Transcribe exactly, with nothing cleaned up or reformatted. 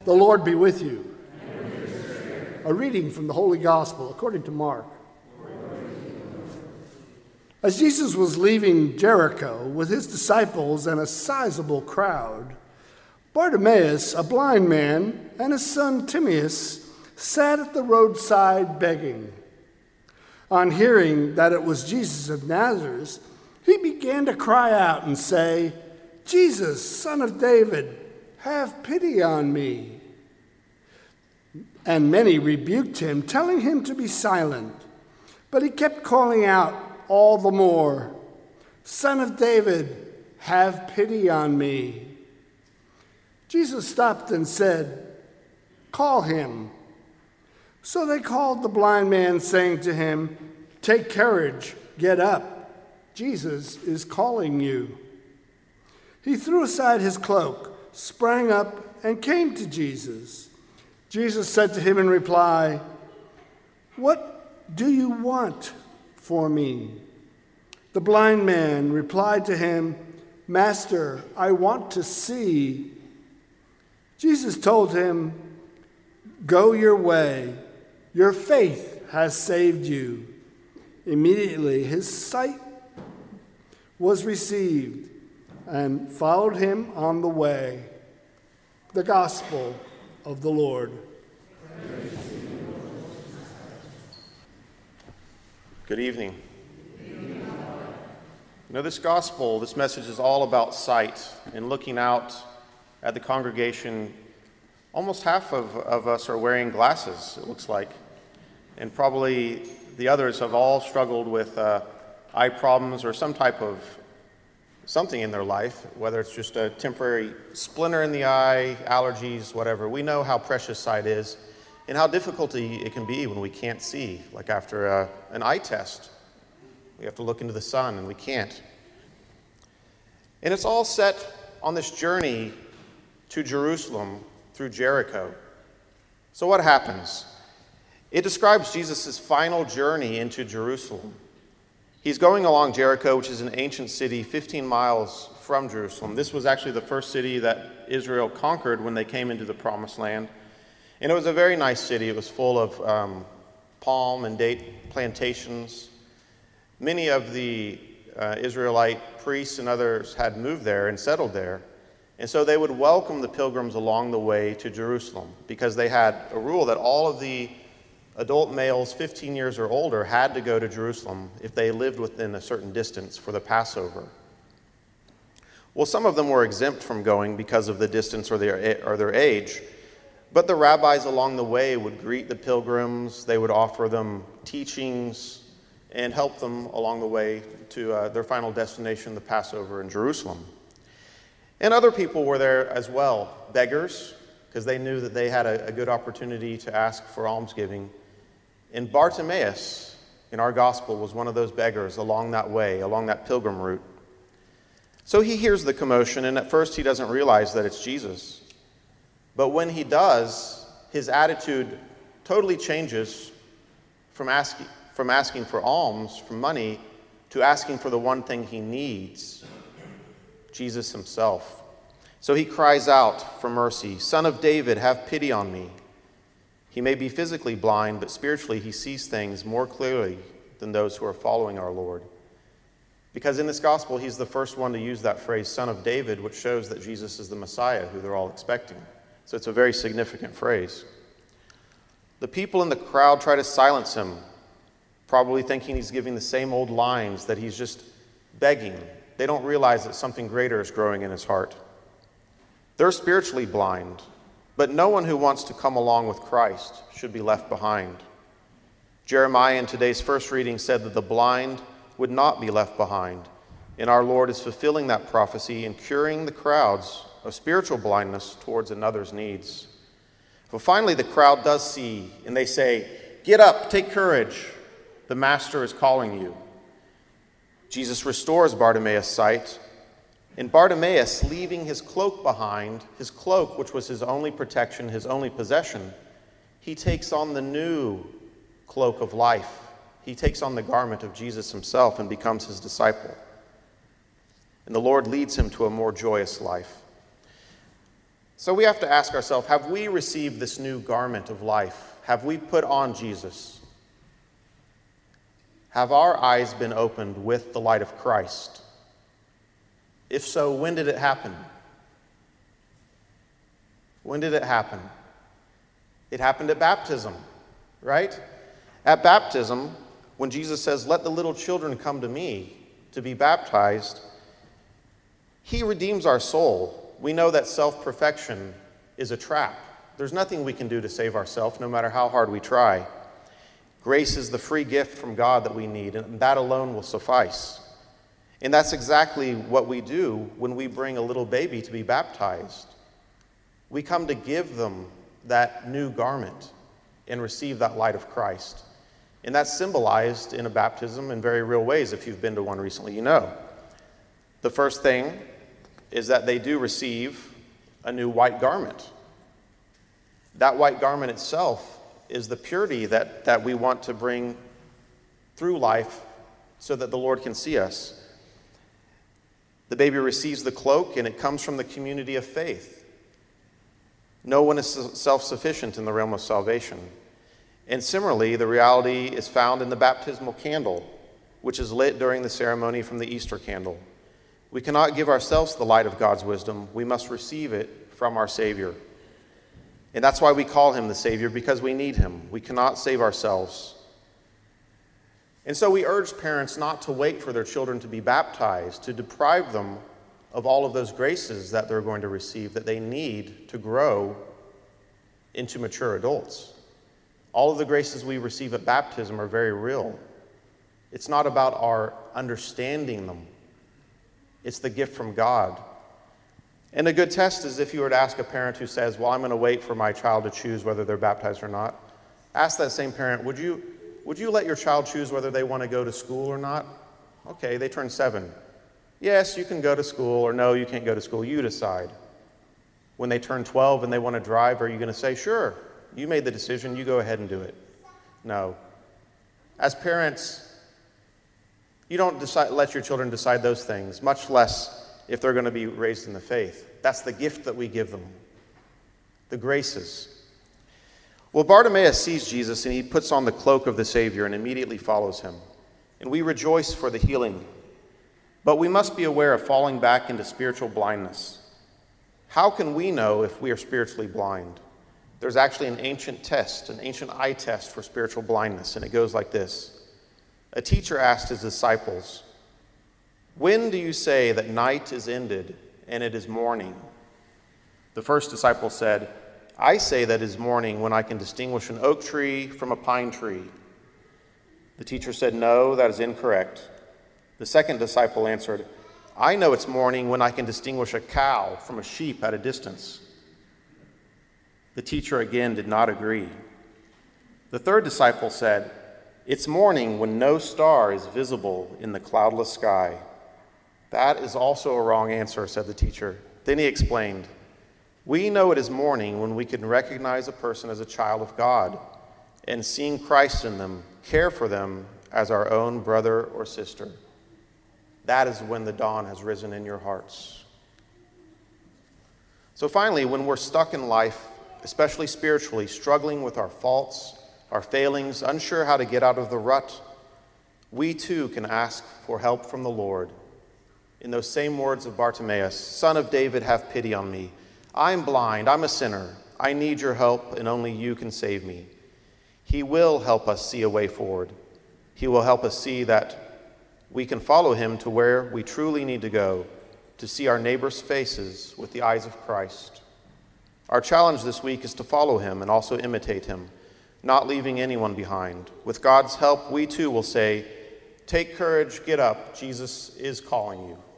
The Lord be with you. And with your spirit. A reading from the Holy Gospel according to Mark. As Jesus was leaving Jericho with his disciples and a sizable crowd, Bartimaeus, a blind man, and his son Timaeus sat at the roadside begging. On hearing that it was Jesus of Nazareth, he began to cry out and say, "Jesus, Son of David, have pity on me." And many rebuked him, telling him to be silent. But he kept calling out all the more, "Son of David, have pity on me." Jesus stopped and said, "Call him." So they called the blind man, saying to him, "Take courage, get up. Jesus is calling you." He threw aside his cloak, sprang up, and came to Jesus. Jesus said to him in reply, "What do you want for me?" The blind man replied to him, "Master, I want to see." Jesus told him, "Go your way. Your faith has saved you." Immediately his sight was received and followed him on the way. The Gospel of the Lord. Good evening. You know, this gospel, this message is all about sight and looking out at the congregation. Almost half of, of us are wearing glasses, it looks like. And probably the others have all struggled with uh, eye problems or some type of something in their life, whether it's just a temporary splinter in the eye, allergies, whatever. We know how precious sight is and how difficult it can be when we can't see, like after a, an eye test. We have to look into the sun, and we can't. And it's all set on this journey to Jerusalem through Jericho. So what happens? It describes Jesus' final journey into Jerusalem. He's going along Jericho, which is an ancient city fifteen miles from Jerusalem. This was actually the first city that Israel conquered when they came into the Promised Land. And it was a very nice city. It was full of um, palm and date plantations. Many of the uh, Israelite priests and others had moved there and settled there. And so they would welcome the pilgrims along the way to Jerusalem because they had a rule that all of the adult males fifteen years or older had to go to Jerusalem if they lived within a certain distance for the Passover. Well, some of them were exempt from going because of the distance or their, or their age, but the rabbis along the way would greet the pilgrims, they would offer them teachings, and help them along the way to uh, their final destination, the Passover in Jerusalem. And other people were there as well, beggars, because they knew that they had a, a good opportunity to ask for almsgiving. And Bartimaeus, in our gospel, was one of those beggars along that way, along that pilgrim route. So he hears the commotion, and at first he doesn't realize that it's Jesus. But when he does, his attitude totally changes from asking, from asking for alms, from money, to asking for the one thing he needs, Jesus himself. So he cries out for mercy, "Son of David, have pity on me." He may be physically blind, but spiritually he sees things more clearly than those who are following our Lord. Because in this gospel, he's the first one to use that phrase, "Son of David," which shows that Jesus is the Messiah who they're all expecting. So it's a very significant phrase. The people in the crowd try to silence him, probably thinking he's giving the same old lines, that he's just begging. They don't realize that something greater is growing in his heart. They're spiritually blind, but no one who wants to come along with Christ should be left behind. Jeremiah in today's first reading said that the blind would not be left behind, and our Lord is fulfilling that prophecy and curing the crowds of spiritual blindness towards another's needs. But finally, the crowd does see, and they say, "Get up, take courage. The Master is calling you." Jesus restores Bartimaeus' sight, and Bartimaeus, leaving his cloak behind, his cloak, which was his only protection, his only possession, he takes on the new cloak of life. He takes on the garment of Jesus himself and becomes his disciple. And the Lord leads him to a more joyous life. So we have to ask ourselves, have we received this new garment of life? Have we put on Jesus? Have our eyes been opened with the light of Christ? If so, when did it happen? When did it happen? It happened at baptism, right? At baptism, when Jesus says, "Let the little children come to me to be baptized," he redeems our soul. We know that self-perfection is a trap. There's nothing we can do to save ourselves, no matter how hard we try. Grace is the free gift from God that we need, and that alone will suffice. And that's exactly what we do when we bring a little baby to be baptized. We come to give them that new garment and receive that light of Christ. And that's symbolized in a baptism in very real ways. If you've been to one recently, you know. The first thing is that they do receive a new white garment. That white garment itself is the purity that, that we want to bring through life so that the Lord can see us. The baby receives the cloak, and it comes from the community of faith. No one is self-sufficient in the realm of salvation. And similarly, the reality is found in the baptismal candle, which is lit during the ceremony from the Easter candle. We cannot give ourselves the light of God's wisdom. We must receive it from our Savior. And that's why we call him the Savior, because we need him. We cannot save ourselves. And so we urge parents not to wait for their children to be baptized, to deprive them of all of those graces that they're going to receive, that they need to grow into mature adults. All of the graces we receive at baptism are very real. It's not about our understanding them. It's the gift from God. And a good test is if you were to ask a parent who says, well, I'm going to wait for my child to choose whether they're baptized or not. Ask that same parent, would you, would you let your child choose whether they want to go to school or not? Okay, they turn seven. Yes, you can go to school, or no, you can't go to school. You decide. When they turn twelve and they want to drive, are you going to say, sure, you made the decision, you go ahead and do it? No. As parents, you don't decide, let your children decide those things, much less if they're going to be raised in the faith. That's the gift that we give them, the graces. Well, Bartimaeus sees Jesus, and he puts on the cloak of the Savior and immediately follows him. And we rejoice for the healing. But we must be aware of falling back into spiritual blindness. How can we know if we are spiritually blind? There's actually an ancient test, an ancient eye test for spiritual blindness, and it goes like this. A teacher asked his disciples, "When do you say that night is ended and it is morning?" The first disciple said, "I say that it is morning when I can distinguish an oak tree from a pine tree." The teacher said, "No, that is incorrect." The second disciple answered, "I know it's morning when I can distinguish a cow from a sheep at a distance." The teacher again did not agree. The third disciple said, "It's morning when no star is visible in the cloudless sky." "That is also a wrong answer," said the teacher. Then he explained, "We know it is morning when we can recognize a person as a child of God, and seeing Christ in them, care for them as our own brother or sister. That is when the dawn has risen in your hearts." So finally, when we're stuck in life, especially spiritually, struggling with our faults, our failings, unsure how to get out of the rut, we too can ask for help from the Lord. In those same words of Bartimaeus, "Son of David, have pity on me. I'm blind, I'm a sinner. I need your help, and only you can save me." He will help us see a way forward. He will help us see that we can follow him to where we truly need to go, to see our neighbors' faces with the eyes of Christ. Our challenge this week is to follow him and also imitate him, not leaving anyone behind. With God's help, we too will say, "Take courage, get up, Jesus is calling you."